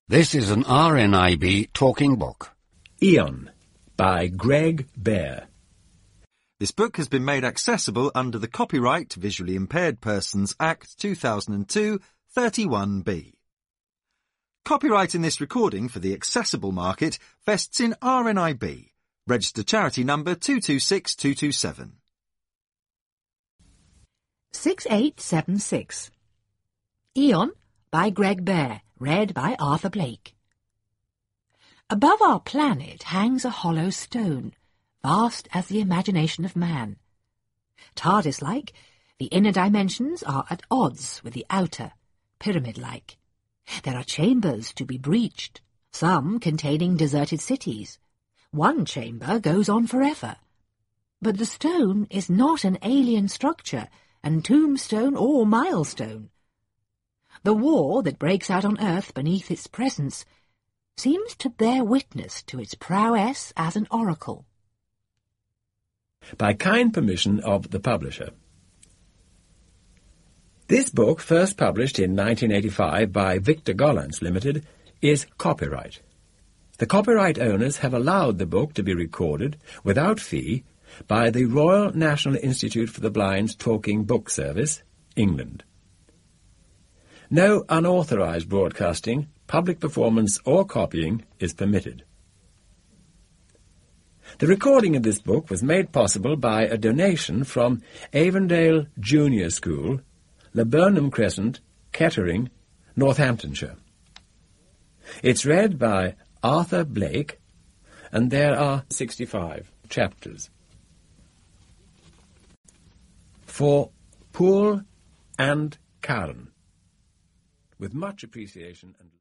This is an RNIB talking book. Eon by Greg Bear. This book has been made accessible under the Copyright to Visually Impaired Persons Act 2002, 31B. Copyright in this recording for the accessible market vests in RNIB, registered charity number 226227. 6876. Eon by Greg Bear, read by Arthur Blake. Above our planet hangs a hollow stone, vast as the imagination of man. TARDIS-like, the inner dimensions are at odds with the outer, pyramid-like. There are chambers to be breached, some containing deserted cities. One chamber goes on forever. But the stone is not an alien structure, and tombstone or milestone. The war that breaks out on Earth beneath its presence seems to bear witness to its prowess as an oracle. By kind permission of the publisher. This book, first published in 1985 by Victor Gollancz Limited, is copyright. The copyright owners have allowed the book to be recorded, without fee, by the Royal National Institute for the Blind's Talking Book Service, England. No unauthorized broadcasting, public performance or copying is permitted. The recording of this book was made possible by a donation from Avondale Junior School, Laburnum Crescent, Kettering, Northamptonshire. It's read by Arthur Blake, and there are 65 chapters. For Poole and Karen, with much appreciation and